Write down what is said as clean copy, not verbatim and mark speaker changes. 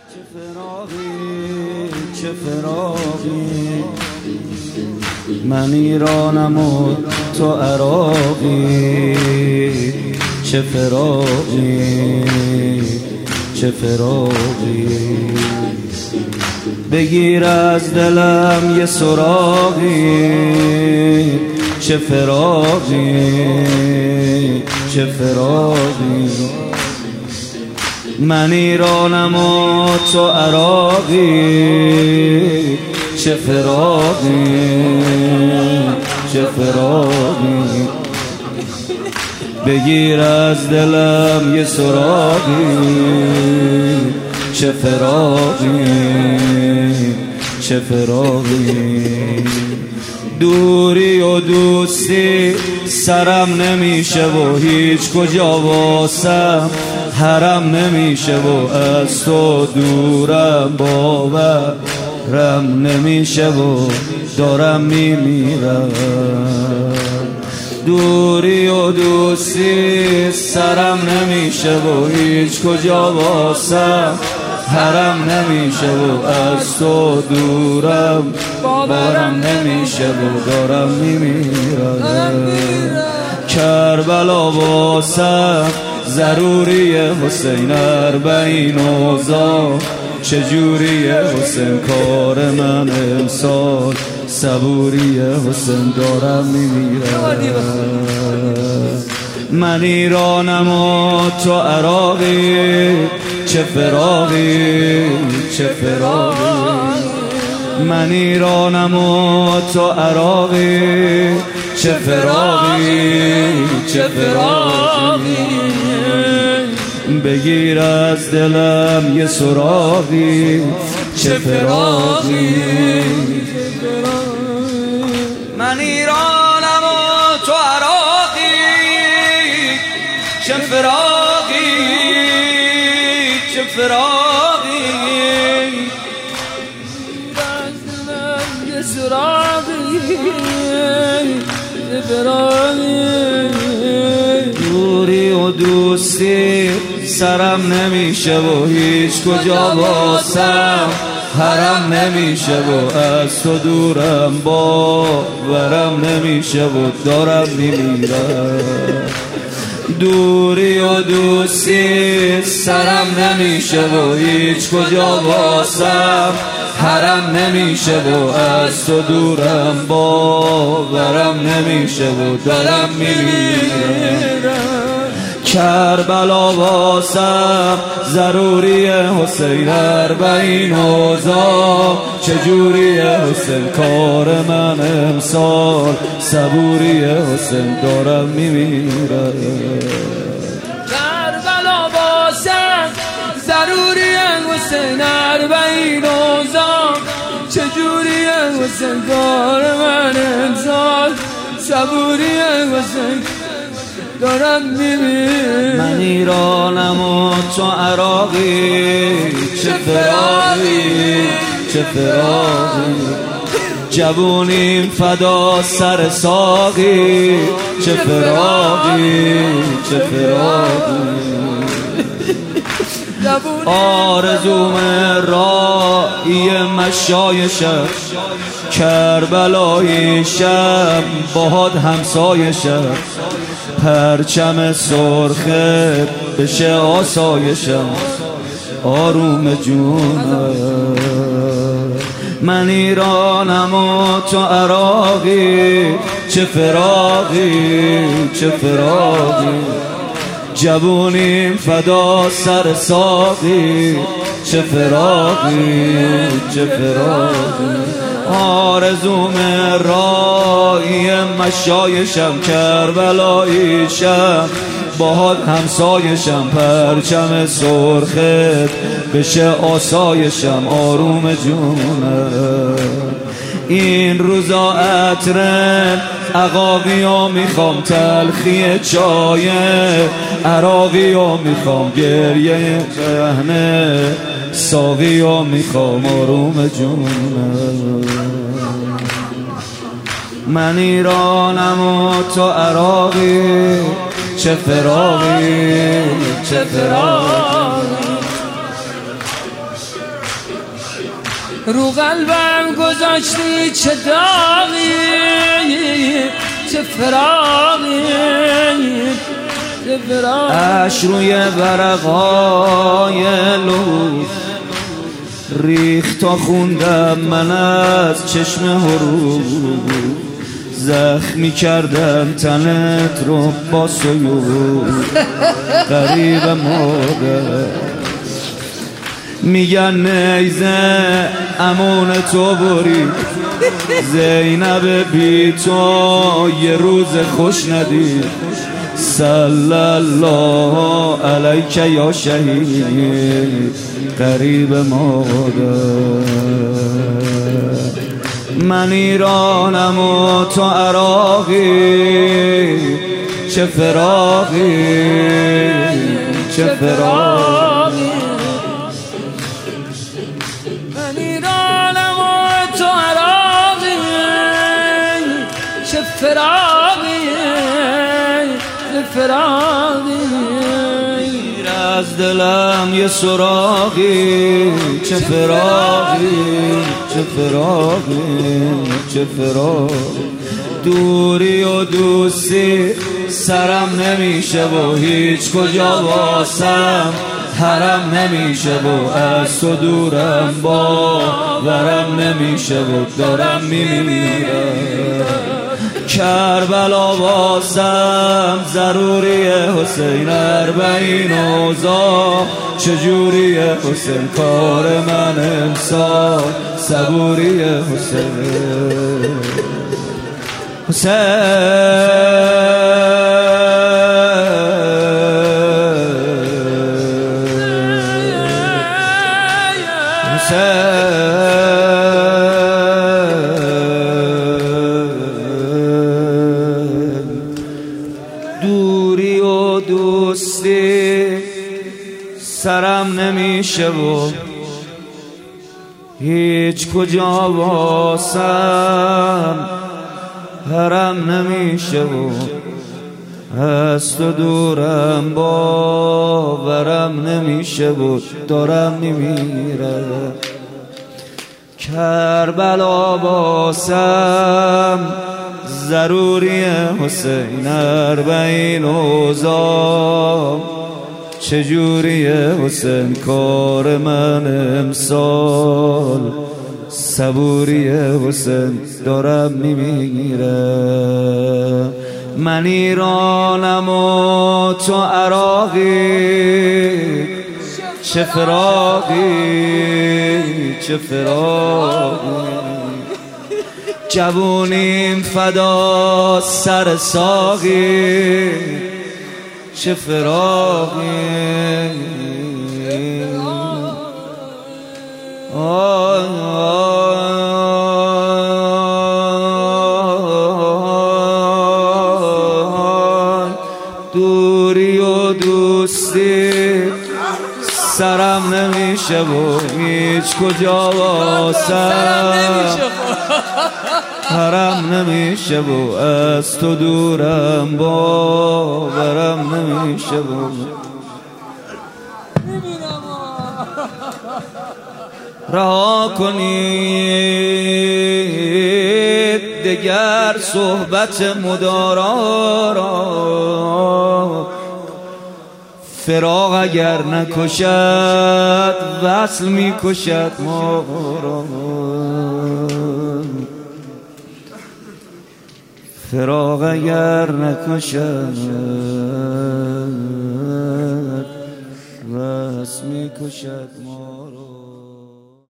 Speaker 1: چه فراقی چه فراقی، من ایرانم و تو عراقی. چه فراقی چه فراقی، بگیر از دلم یه سراغی. چه فراقی چه فراقی، من ایرانم و تو عراقی. چه فراقی چه فراقی، بگیر از دلم یه سراغی. چه فراقی چه فراقی، دوری و دوستی سرم نمیشه و هیچ کجا واسم حرم نمیشه و از تو دورم باورم نمیشه و دارم میمیرم. دوری و دوستی سرم نمیشه و هیچ کجا واسم حرم نمیشه و از تو دورم باورم نمیشه و دارم میمیرم. کربلا واسم ضروریه حسین، اربعین اوضاع چجوریه حسین، کار من امسال صبوریه حسین، دارم میمیرم. من ایرانم و تو عراقی. چه فراقی چه فراقی، من ایرانم و تو عراقی. چه فراقی چه فراقی، بگیر از دلم یه سراغی. چه فراقی من ایرانم و تو عراقی. چه فراقی چه فراقی، یه سراغی. چه فراقی، دوری و دوستی سرم نمیشه و هیچ کجا واسم حرم نمیشه و از تو دورم باورم نمیشه و دارم میمیرم. دوری و دوستی سرم نمیشه و هیچ کجا واسم حرم نمیشه و از تو دورم باورم نمیشه و دارم میمیرم. کربلا واسم ضروریه حسین، اربعین اوضاع چجوریه حسین، کار من امسال صبوریه حسین، دارم میمیرم.
Speaker 2: کربلا واسم ضروریه حسین، اربعین اوضاع چجوریه حسین، کار من امسال صبوریه حسین، دارم میمیرم.
Speaker 1: من ایرانم و تو عراقی. چه فراقی چه فراقی، جوونیم فدا سر ساقی. چه فراقی چه فراقی، آرزوم رایی مشایشم، کربلایی شم باهات همسایشم، پرچم سرخت بشه آسایشم، آروم جونم. من ایرانم و تو عراقی. چه فراقی چه فراقی، جوونیم فدا سر ساقی. چه فراقی چه فراقی، آرزوم رایی مشایشم، کربلاییشم باهات همسایشم، پرچم سرخت بشه آسایشم، آروم جونم. این روزا عطرن عقاقی ها میخوام، تلخی چای عراقی ها میخوام، گریه رهنه ساقی ها میخوام، آروم جونم. من ایرانم و تو عراقی. چه فراقی چه فراقی،
Speaker 2: رو قلبم گذاشتی چه داغی، چه فراغی، چه فراغی.
Speaker 1: عشق روی ورقای لوح ریخت تا خوندم من از چشم حروف، زخمی کردم تنت رو با سیوف. غریب مادر میگن نیزه امون تو برید، زینب بی تو یه روز خوش ندید. صلی الله علیک یا شهید غریب مادر. من ایرانم و تو عراقی، چه فراقی، چه فراقی.
Speaker 2: من ایرانم و تو عراقی، چه فراقی، چه فراقی.
Speaker 1: از دلم یه سراغی، چه فراقی، چه فراقی، چه فراقی. دوری و دوستی سرم نمیشه و هیچ کجا واسم حرم نمیشه و از تو دورم باورم نمیشه و دارم میمیرم. کربلا واسم ضروریه حسین، اربعین اوضاع چجوریه حسین، کار من امسال صبوریه حسین. دوری و دوستی سرم نمیشه و هیچ کجا واسم حرم نمیشه و از تو دورم باورم نمیشه و دارم میمیرم. کربلا واسم ضروریه حسین، اربعین اوضاع چجوریه حسین، کار من امسال صبوریه حسین، دارم میمیرم. من ایرانم و تو عراقی، چه فراقی، چه فراقی. جوونیم فدا سر ساقی، چه فراقی. دوری و دوستی سرم نمیشه و هیچ کجا واسم حرم نمیشه و از تو دورم باورم نمیشه و رها کنید دگر صحبت مدارا را، فراق اگر نکشد وصل میکشد ما را. فراق اگر نکشد وصل میکشد ما را.